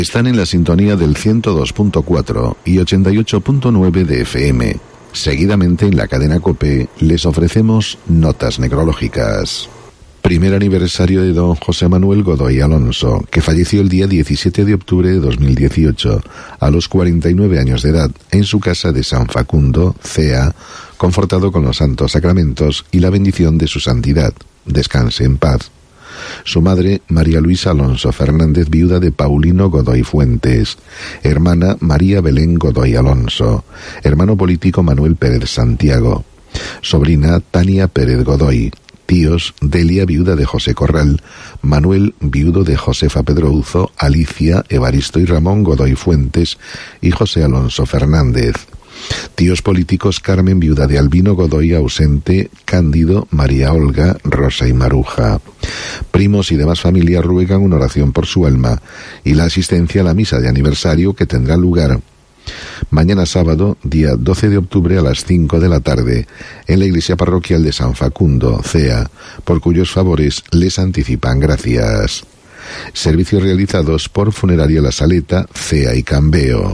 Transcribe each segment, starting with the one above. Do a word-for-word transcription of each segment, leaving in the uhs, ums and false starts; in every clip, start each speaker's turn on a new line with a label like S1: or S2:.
S1: Están en la sintonía del ciento dos punto cuatro y ochenta y ocho punto nueve de F M. Seguidamente en la cadena COPE les ofrecemos notas necrológicas. Primer aniversario de don José Manuel Godoy Alonso, que falleció el día diecisiete de octubre de dos mil dieciocho, a los cuarenta y nueve años de edad, en su casa de San Facundo, C A, confortado con los santos sacramentos y la bendición de su santidad. Descanse en paz. Su madre, María Luisa Alonso Fernández, viuda de Paulino Godoy Fuentes. Hermana, María Belén Godoy Alonso. Hermano político, Manuel Pérez Santiago. Sobrina, Tania Pérez Godoy. Tíos, Delia, viuda de José Corral. Manuel, viudo de Josefa Pedrouzo. Alicia, Evaristo y Ramón Godoy Fuentes. Y José Alonso Fernández. Tíos políticos, Carmen, viuda de Albino Godoy, ausente, Cándido, María Olga, Rosa y Maruja. Primos y demás familia ruegan una oración por su alma y la asistencia a la misa de aniversario que tendrá lugar mañana sábado, día doce de octubre a las cinco de la tarde, en la iglesia parroquial de San Facundo, C A, por cuyos favores les anticipan gracias. Servicios realizados por Funeraria La Saleta, C A y Cambeo.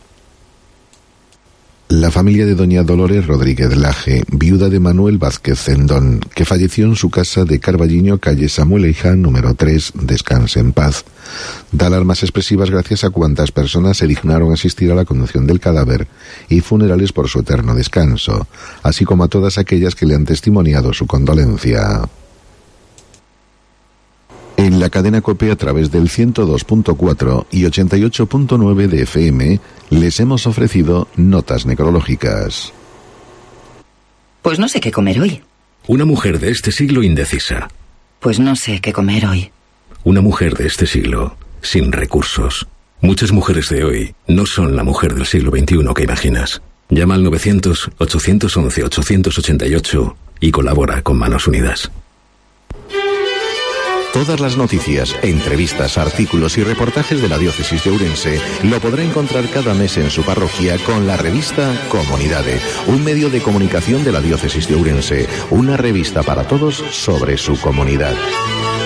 S1: La familia de doña Dolores Rodríguez Laje, viuda de Manuel Vázquez Cendón, que falleció en su casa de Carballiño, calle Samuel Eiján, número tres, descanse en paz. Da alarmas expresivas gracias a cuantas personas se dignaron asistir a la conducción del cadáver y funerales por su eterno descanso, así como a todas aquellas que le han testimoniado su condolencia. En la cadena COPE, a través del ciento dos punto cuatro y ochenta y ocho punto nueve de F M, les hemos ofrecido notas necrológicas.
S2: Pues no sé qué comer hoy.
S3: Una mujer de este siglo indecisa.
S2: Pues no sé qué comer hoy.
S3: Una mujer de este siglo sin recursos. Muchas mujeres de hoy no son la mujer del siglo veintiuno que imaginas. Llama al novecientos, ochocientos once, ochocientos ochenta y ocho y colabora con Manos Unidas.
S1: Todas las noticias, entrevistas, artículos y reportajes de la diócesis de Ourense lo podrá encontrar cada mes en su parroquia con la revista Comunidade, un medio de comunicación de la diócesis de Ourense, una revista para todos sobre su comunidad.